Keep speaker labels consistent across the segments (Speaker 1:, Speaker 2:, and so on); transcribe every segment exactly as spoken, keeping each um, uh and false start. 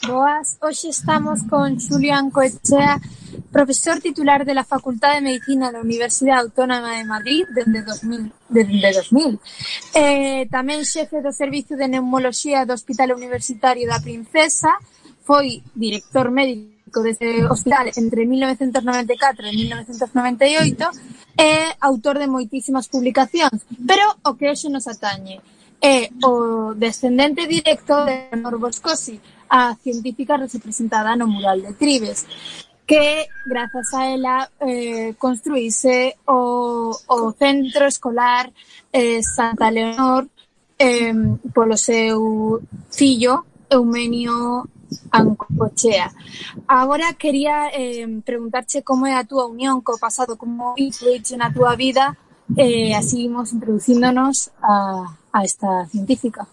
Speaker 1: Boas, hoxe estamos con Xulio Ancoechea, profesor titular de la Facultad de Medicina da Universidade Autónoma de Madrid dende dos mil. Dende dos mil. Eh, tamén xefe do Servicio de Neumoloxía do Hospital Universitario da Princesa, foi director médico deste hospital entre mil novecentos noventa e catro e mil novecentos noventa e oito e autor de moitísimas publicacións, pero o que hoxe nos atañe é o descendente directo de Leonor Boscosi, a científica representada no mural de Trives, que grazas a ela eh, construíse o, o centro escolar eh, Santa Leonor eh, polo seu fillo Eumenio Ancoechea. Agora quería eh, preguntarche como é a túa unión co pasado, como influíche na túa vida, e eh, así imos introducíndonos a, a esta científica.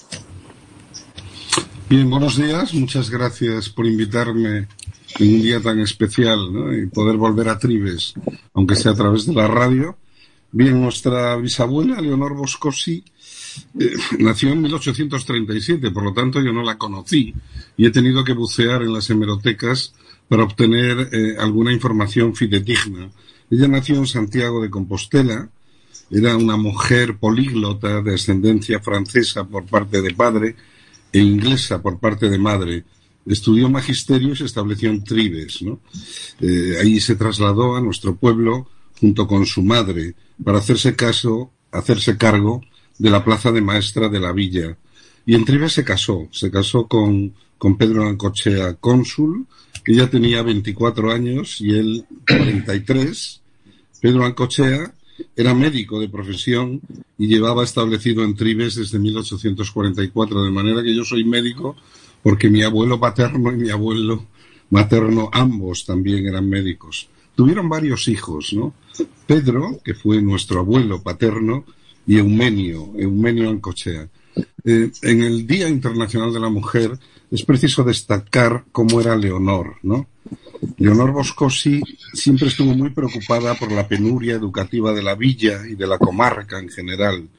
Speaker 2: Bien, buenos días, muchas gracias por invitarme en un día tan especial, ¿no? Y poder volver a Trives, aunque sea a través de la radio. Bien, nuestra bisabuela, Leonor Boscosi, eh, nació en mil ochocientos treinta y siete, por lo tanto yo no la conocí y he tenido que bucear en las hemerotecas para obtener eh, alguna información fidedigna. Ella nació en Santiago de Compostela, era una mujer políglota de ascendencia francesa por parte de padre e inglesa por parte de madre. Estudió magisterio y se estableció en Trives, ¿no? Eh, ahí se trasladó a nuestro pueblo junto con su madre para hacerse caso, hacerse cargo de la plaza de maestra de la villa. Y en Trives se casó, se casó con, con Pedro Ancoechea, cónsul. Ella tenía veinticuatro años y él cuarenta y tres. Pedro Ancoechea era médico de profesión y llevaba establecido en Trives desde mil ochocientos cuarenta y cuatro, de manera que yo soy médico porque mi abuelo paterno y mi abuelo materno ambos también eran médicos. Tuvieron varios hijos, ¿no? Pedro, que fue nuestro abuelo paterno, y Eumenio, Eumenio Ancoechea. Eh, en el Día Internacional de la Mujer es preciso destacar cómo era Leonor, ¿no? Leonor Boscosi siempre estuvo muy preocupada por la penuria educativa de la villa y de la comarca en general.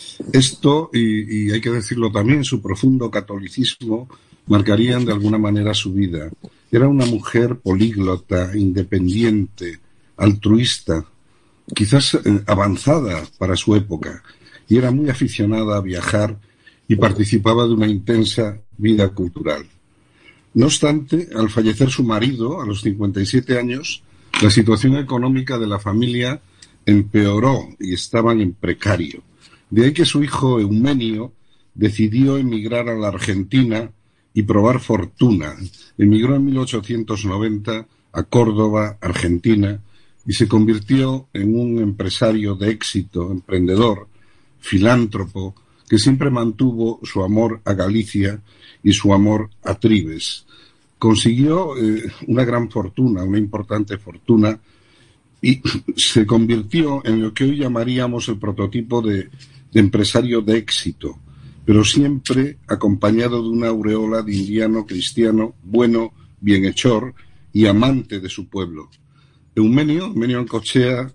Speaker 2: Esto, y, y hay que decirlo también, su profundo catolicismo marcarían de alguna manera su vida. Era una mujer políglota, independiente, altruista, quizás eh, avanzada para su época, y era muy aficionada a viajar y participaba de una intensa vida cultural. No obstante, al fallecer su marido, a los cincuenta y siete años, la situación económica de la familia empeoró y estaban en precario. De ahí que su hijo Eumenio decidió emigrar a la Argentina y probar fortuna. Emigró en mil ochocientos noventa a Córdoba, Argentina, y se convirtió en un empresario de éxito, emprendedor, filántropo, que siempre mantuvo su amor a Galicia y su amor a Trives. Consiguió eh, una gran fortuna, una importante fortuna, y se convirtió en lo que hoy llamaríamos el prototipo de, de empresario de éxito, pero siempre acompañado de una aureola de indiano cristiano, bueno, bienhechor y amante de su pueblo. Eumenio, Eumenio Ancoechea,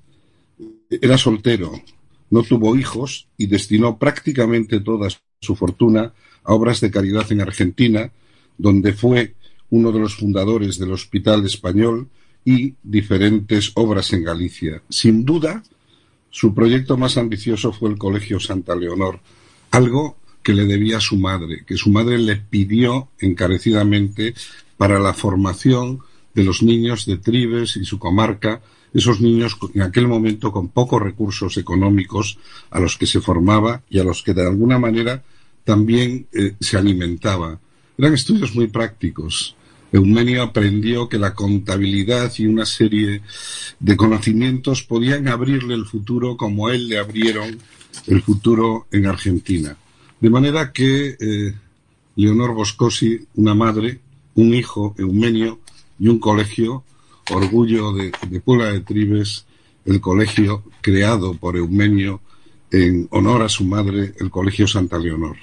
Speaker 2: era soltero, no tuvo hijos y destinó prácticamente toda su fortuna a obras de caridad en Argentina, donde fue uno de los fundadores del Hospital Español y diferentes obras en Galicia. Sin duda, su proyecto más ambicioso fue el Colegio Santa Leonor, algo que le debía a su madre, que su madre le pidió encarecidamente para la formación de los niños de Trives y su comarca, esos niños en aquel momento con pocos recursos económicos a los que se formaba y a los que de alguna manera también eh, se alimentaba. Eran estudios muy prácticos. Eumenio aprendió que la contabilidad y una serie de conocimientos podían abrirle el futuro como a él le abrieron el futuro en Argentina. De manera que eh, Leonor Boscosi, una madre, un hijo, Eumenio, y un colegio, orgullo de, de Puebla de Trives, el colegio creado por Eumenio en honor a su madre, el Colegio Santa Leonor.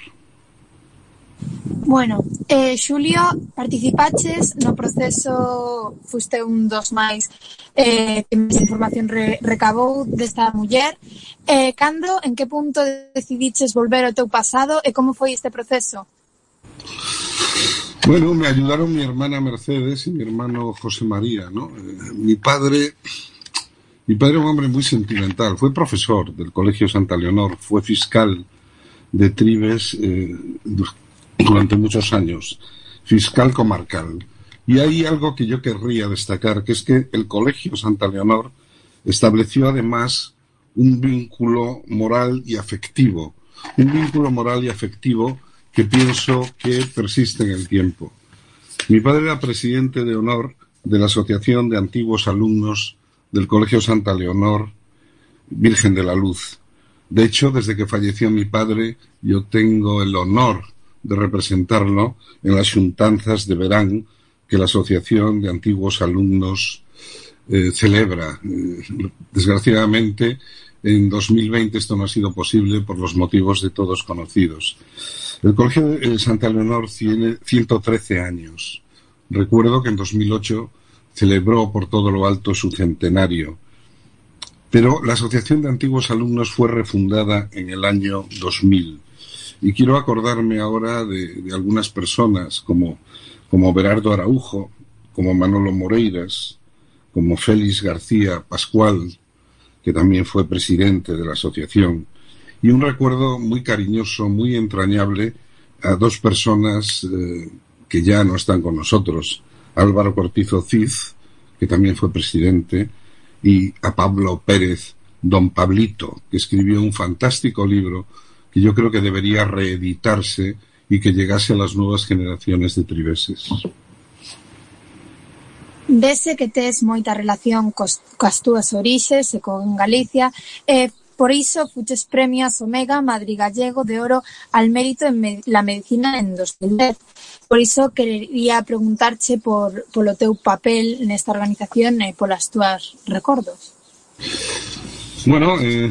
Speaker 1: Bueno, eh, Xulio, participaches no proceso, fuste un dos máis eh, que máis información re, recabou desta muller. Eh, cando, en que punto decidiches volver ao teu pasado e como foi este proceso?
Speaker 2: Bueno, me ayudaron mi hermana Mercedes y mi hermano José María, ¿no? Eh, mi padre, mi padre era un hombre muy sentimental, fue profesor del Colegio Santa Leonor, fue fiscal de Trives eh, durante muchos años, fiscal comarcal. Y hay algo que yo querría destacar, que es que el Colegio Santa Leonor estableció además un vínculo moral y afectivo, un vínculo moral y afectivo que pienso que persiste en el tiempo. Mi padre era presidente de honor de la Asociación de Antiguos Alumnos del Colegio Santa Leonor Virgen de la Luz. De hecho, desde que falleció mi padre, yo tengo el honor de representarlo en las xuntanzas de verán que la Asociación de Antiguos Alumnos eh, celebra. Eh, desgraciadamente, en dos mil veinte esto no ha sido posible por los motivos de todos conocidos. El Colegio de Santa Leonor tiene ciento trece años. Recuerdo que en dos mil ocho celebró por todo lo alto su centenario. Pero la Asociación de Antiguos Alumnos fue refundada en el año dos mil. Y quiero acordarme ahora de, de algunas personas como, como Berardo Araujo, como Manolo Moreiras, como Félix García Pascual, que también fue presidente de la asociación, y un recuerdo muy cariñoso, muy entrañable a dos personas eh, que ya no están con nosotros, Álvaro Cortizo Cid, que también fue presidente, y a Pablo Pérez, don Pablito, que escribió un fantástico libro que yo creo que debería reeditarse y que llegase a las nuevas generaciones de triveses.
Speaker 1: Vese que tes moita relación cos, coas túas orixes e con Galicia, e por iso fuches premio Asomega Madrid Gallego de Oro al mérito en med- la medicina en dos mil dez. Por iso quería preguntarche por polo teu papel nesta organización e polas túas recordos.
Speaker 2: Bueno, eh,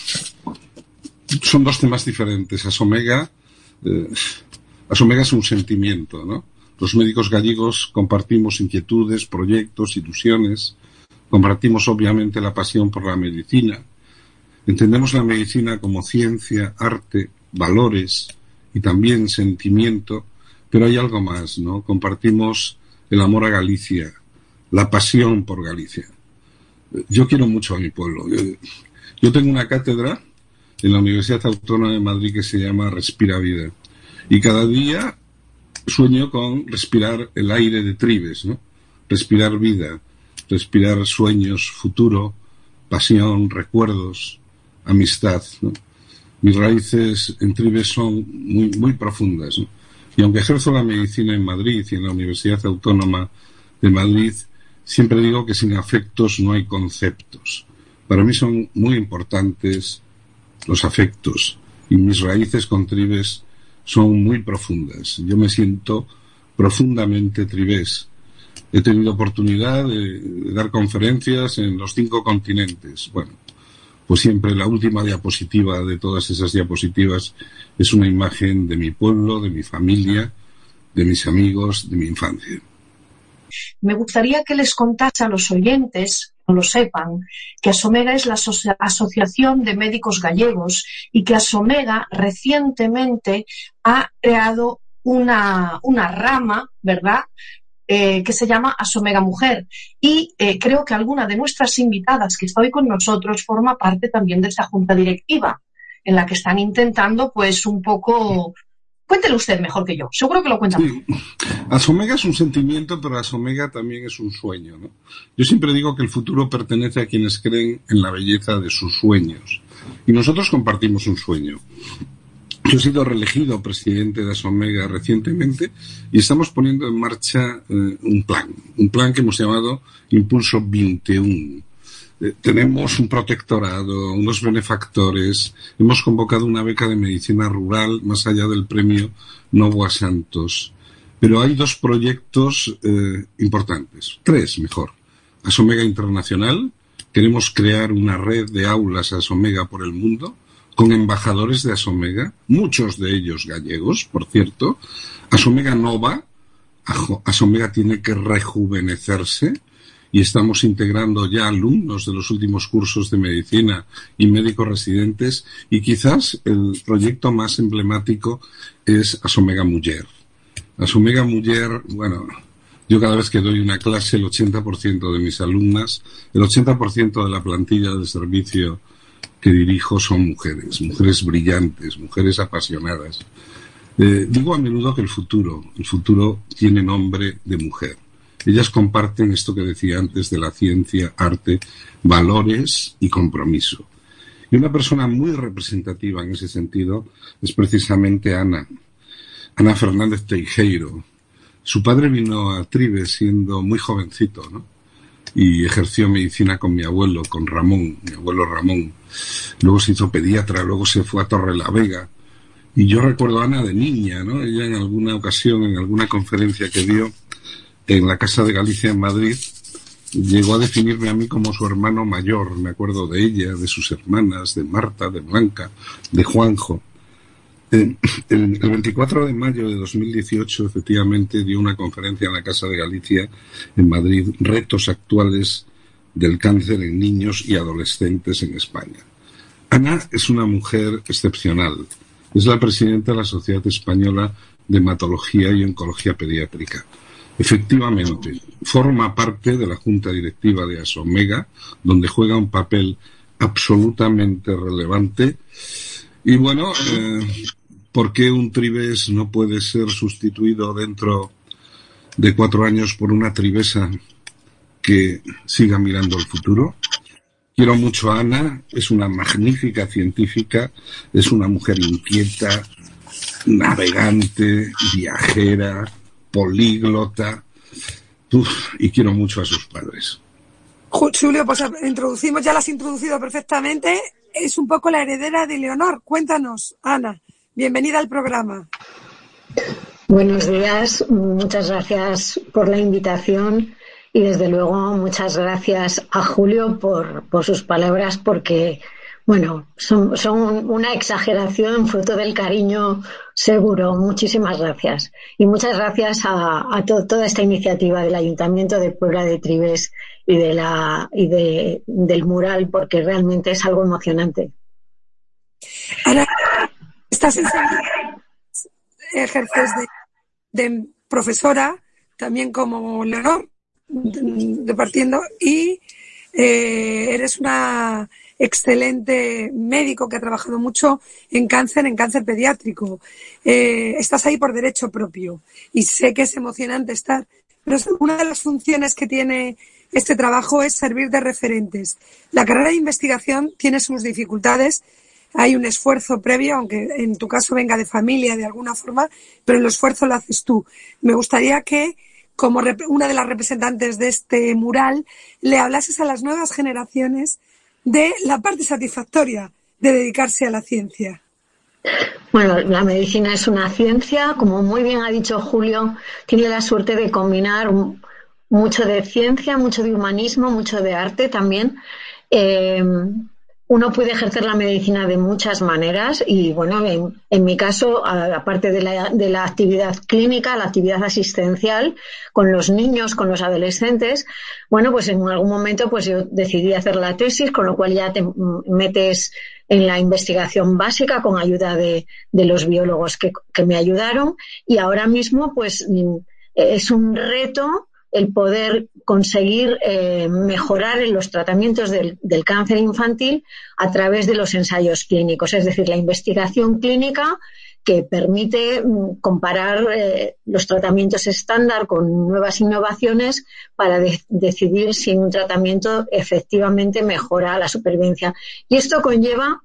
Speaker 2: son dos temas diferentes. Asomega, eh, Asomega es un sentimiento, ¿no? Los médicos gallegos compartimos inquietudes, proyectos, ilusiones, compartimos obviamente la pasión por la medicina, entendemos la medicina como ciencia, arte, valores y también sentimiento, pero hay algo más, ¿no? Compartimos el amor a Galicia, la pasión por Galicia. Yo quiero mucho a mi pueblo. Yo, yo tengo una cátedra en la Universidad Autónoma de Madrid que se llama Respira Vida, y cada día sueño con respirar el aire de Trives, ¿no? Respirar vida, respirar sueños, futuro, pasión, recuerdos, amistad, ¿no? Mis raíces en Trives son muy, muy profundas, ¿no? Y aunque ejerzo la medicina en Madrid y en la Universidad Autónoma de Madrid, siempre digo que sin afectos no hay conceptos. Para mí son muy importantes los afectos, y mis raíces con Trives son muy profundas. Yo me siento profundamente trivés. He tenido oportunidad de, de dar conferencias en los cinco continentes. Bueno, pues siempre la última diapositiva de todas esas diapositivas es una imagen de mi pueblo, de mi familia, de mis amigos, de mi infancia.
Speaker 3: Me gustaría que les contase a los oyentes, no lo sepan, que Asomega es la aso- Asociación de Médicos Gallegos y que Asomega recientemente ha creado una, una rama, ¿verdad?, eh, que se llama Asomega Mujer. Y eh, creo que alguna de nuestras invitadas que está hoy con nosotros forma parte también de esta junta directiva, en la que están intentando, pues, un poco... Cuéntelo usted mejor que yo, seguro que lo cuenta.
Speaker 2: Sí. Asomega es un sentimiento, pero Asomega también es un sueño, ¿no? Yo siempre digo que el futuro pertenece a quienes creen en la belleza de sus sueños. Y nosotros compartimos un sueño. Yo he sido reelegido presidente de Asomega recientemente y estamos poniendo en marcha eh, un plan, un plan que hemos llamado Impulso veintiuno. Eh, tenemos un protectorado, unos benefactores, hemos convocado una beca de medicina rural más allá del premio Novoa Santos. Pero hay dos proyectos eh, importantes, tres mejor. Asomega Internacional, queremos crear una red de aulas Asomega por el mundo, con embajadores de Asomega, muchos de ellos gallegos, por cierto. Asomega Nova, Asomega tiene que rejuvenecerse, y estamos integrando ya alumnos de los últimos cursos de medicina y médicos residentes, y quizás el proyecto más emblemático es Asomega Mujer. A Somega Muller, bueno, yo cada vez que doy una clase, el ochenta por ciento de mis alumnas, el ochenta por ciento de la plantilla de servicio que dirijo son mujeres, mujeres brillantes, mujeres apasionadas. Eh, digo a menudo que el futuro, el futuro tiene nombre de mujer. Ellas comparten esto que decía antes de la ciencia, arte, valores y compromiso. Y una persona muy representativa en ese sentido es precisamente Ana, Ana Fernández Teijeiro. Su padre vino a Trives siendo muy jovencito, ¿no? Y ejerció medicina con mi abuelo, con Ramón, mi abuelo Ramón. Luego se hizo pediatra, luego se fue a Torrelavega. Y yo recuerdo a Ana de niña, ¿no? Ella en alguna ocasión, en alguna conferencia que dio en la Casa de Galicia en Madrid, llegó a definirme a mí como su hermano mayor. Me acuerdo de ella, de sus hermanas, de Marta, de Blanca, de Juanjo. Eh, el, el veinticuatro de mayo de dos mil dieciocho, efectivamente, dio una conferencia en la Casa de Galicia en Madrid, retos actuales del cáncer en niños y adolescentes en España. Ana es una mujer excepcional. Es la presidenta de la Sociedad Española de Hematología y Oncología Pediátrica. Efectivamente, forma parte de la Junta Directiva de Asomega, donde juega un papel absolutamente relevante. Y bueno, eh, ¿por qué un Trives no puede ser sustituido dentro de cuatro años por una trivesa que siga mirando el futuro? Quiero mucho a Ana, es una magnífica científica, es una mujer inquieta, navegante, viajera, políglota, uf, y quiero mucho a sus padres.
Speaker 4: Julio, pues introducimos, ya la has introducido perfectamente, es un poco la heredera de Leonor. Cuéntanos, Ana, bienvenida al programa.
Speaker 5: Buenos días, muchas gracias por la invitación. Y desde luego muchas gracias a Julio por, por sus palabras, porque, bueno, son, son una exageración fruto del cariño seguro. Muchísimas gracias. Y muchas gracias a, a to, toda esta iniciativa del Ayuntamiento de Puebla de Trives y, de la, y de, del mural, porque realmente es algo emocionante.
Speaker 4: Ana, estás enseñando, ejerces de, de profesora, también como Leonor, departiendo, y eh, eres una excelente médico que ha trabajado mucho en cáncer, en cáncer pediátrico. Eh, estás ahí por derecho propio y sé que es emocionante estar, pero una de las funciones que tiene este trabajo es servir de referentes. La carrera de investigación tiene sus dificultades, hay un esfuerzo previo, aunque en tu caso venga de familia de alguna forma, pero el esfuerzo lo haces tú. Me gustaría que, como una de las representantes de este mural, le hablases a las nuevas generaciones de la parte satisfactoria de dedicarse a la ciencia.
Speaker 5: Bueno, la medicina es una ciencia, como muy bien ha dicho Julio, tiene la suerte de combinar mucho de ciencia, mucho de humanismo, mucho de arte también. Eh, Uno puede ejercer la medicina de muchas maneras y, bueno, en, en mi caso, aparte de la, de la actividad clínica, la actividad asistencial con los niños, con los adolescentes, bueno, pues en algún momento pues yo decidí hacer la tesis, con lo cual ya te metes en la investigación básica con ayuda de, de los biólogos que, que me ayudaron y ahora mismo pues es un reto el poder conseguir eh, mejorar en los tratamientos del, del cáncer infantil a través de los ensayos clínicos, es decir, la investigación clínica que permite mm, comparar eh, los tratamientos estándar con nuevas innovaciones para de- decidir si un tratamiento efectivamente mejora la supervivencia. Y esto conlleva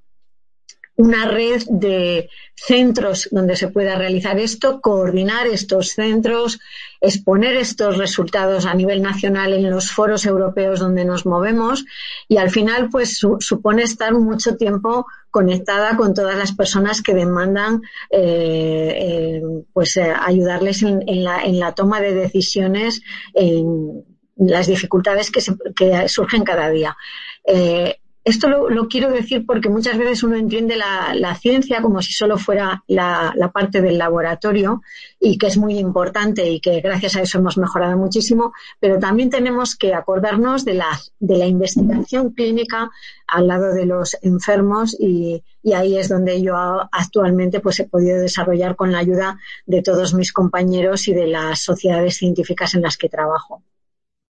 Speaker 5: una red de centros donde se pueda realizar esto, coordinar estos centros, exponer estos resultados a nivel nacional en los foros europeos donde nos movemos y al final pues su, supone estar mucho tiempo conectada con todas las personas que demandan eh, eh, pues eh, ayudarles en, en, la, en la toma de decisiones en las dificultades que, se, que surgen cada día. Eh, esto lo, lo quiero decir porque muchas veces uno entiende la, la ciencia como si solo fuera la, la parte del laboratorio, y que es muy importante y que gracias a eso hemos mejorado muchísimo, pero también tenemos que acordarnos de la, de la investigación clínica al lado de los enfermos, y, y ahí es donde yo actualmente pues he podido desarrollar con la ayuda de todos mis compañeros y de las sociedades científicas en las que trabajo.